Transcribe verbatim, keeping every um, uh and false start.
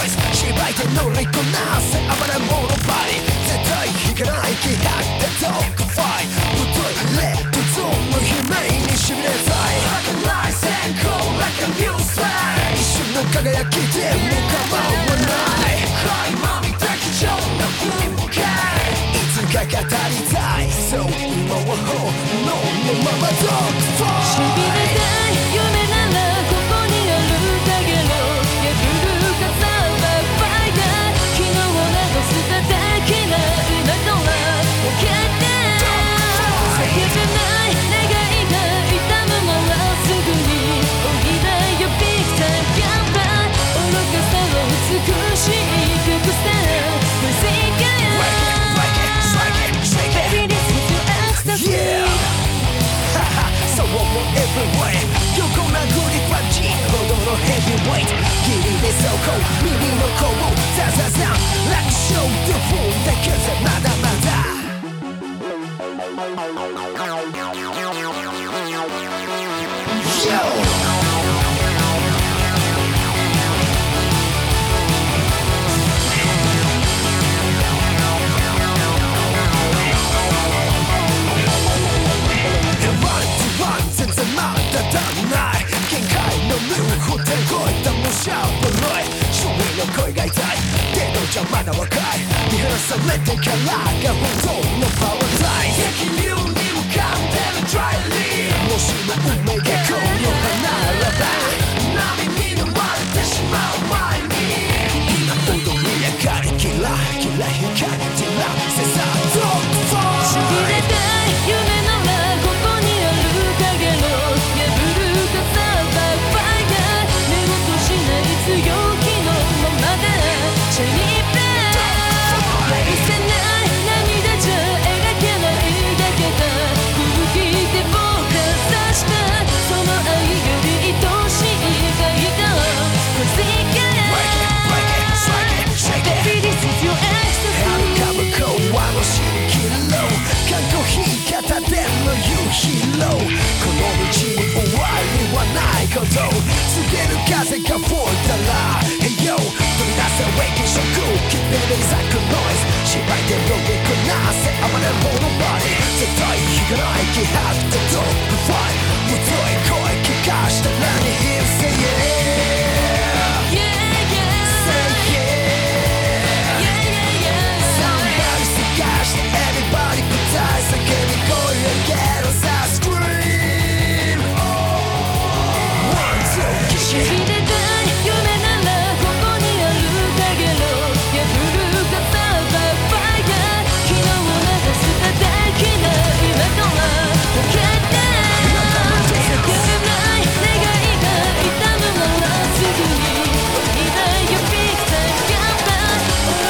イス芝居で乗りこなせ暴れ者バディ絶対引かない気迫でドッグファイトぶといレッドゾーンの悲鳴にしびれたい儚い閃光 like a new slide 一瞬の輝きでも構わない暗いまみだけ上の分解いつか語りたいそう今は本能のままドッグファイトしびれたい夢ならここにあるだけの破るかさばファイター昨日など捨てただけな今とは分かって叫べない願いが痛むならすぐにおいだよビッグタイム頑張る愚かさを美しい曲さ Yeah! So one more everywhere 横殴りパンチほどのヘビーウェイトギリで走行耳の甲をザザザン楽勝でフォーだけじゃまだまだ Yo!声が痛いけどじゃまだ若い見放されてからが本当のパワータイム激流に向かってるドライリーもしも運命がこの花ならば波に飲まれてしまう前に今踊り上がりキラキラ光照らせさドッグファイトしびれたい夢ならここにある影の破るかさばファイター寝言しない強気シャイニープレイ愛せない涙じゃ描けないだけだ空気で僕が刺したその愛より愛しいがいた Crazy girl Baby this is your ecstasy 遥か向こうはの蜃気楼かっこいい方での夕日ローこの道に終わりはないこと告げる風が吹いたら Hey yo 取り出せウェイキショック Keep it exact noise 芝居で乗りこなせ暴れ者バディ絶対引かない気迫でドッグファイト